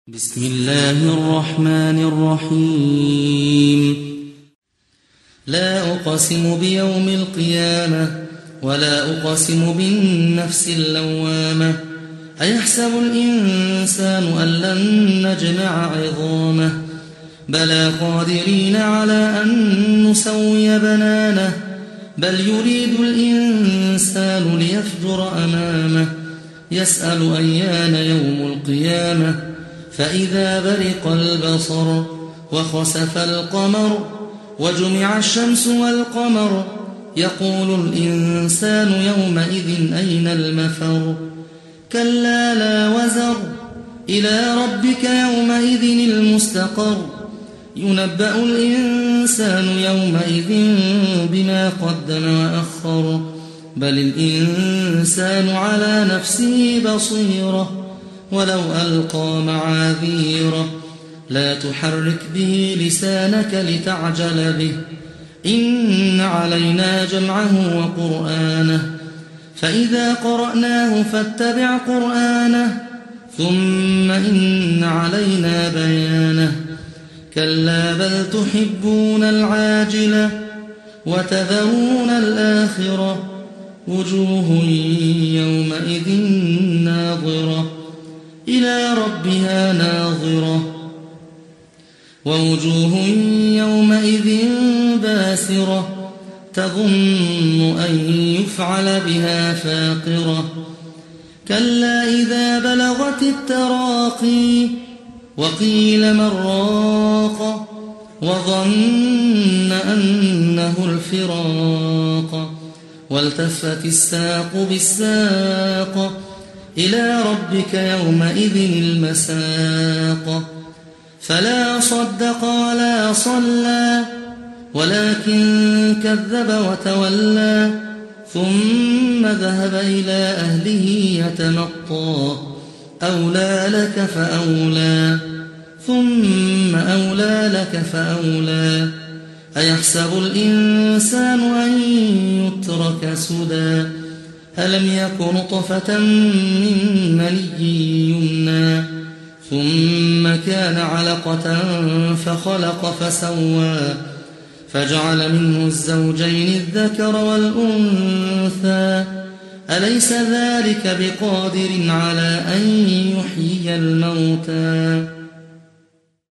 بسم الله الرحمن الرحيم. لا أقسم بيوم القيامة ولا أقسم بالنفس اللوامة. أيحسب الإنسان أن لن نجمع عظامه بلى قادرين على أن نسوي بنانه بل يريد الإنسان ليفجر أمامه يسأل أيان يوم القيامة فإذا برق البصر وخسف القمر وجمع الشمس والقمر يقول الإنسان يومئذ أين المفر كلا لا وزر إلى ربك يومئذ المستقر ينبأ الإنسان يومئذ بما قدم وأخر بل الإنسان على نفسه بصيرة ولو ألقى معاذيره لا تحرك به لسانك لتعجل به إن علينا جمعه وقرآنه فإذا قرأناه فاتبع قرآنه ثم إن علينا بيانه كلا بل تحبون العاجلة وتذرون الآخرة وجوه يومئذ ناظرة إلى ربها ناظرة ووجوه يومئذ باسرة تظن أن يفعل بها فاقرة كلا إذا بلغت التراقي وقيل من راق وظن أنه الفراق والتفت الساق بالساق إلى ربك يومئذ المساق فلا صدق ولا صلى ولكن كذب وتولى ثم ذهب إلى أهله يتمطى أولى لك فأولى ثم أولى لك فأولى أيحسب الإنسان أن يترك سدى ألم يك نطفة من مني يمنى ثم كان علقة فخلق فسوى فجعل منه الزوجين الذكر والأنثى أليس ذلك بقادر على أن يحيي الموتى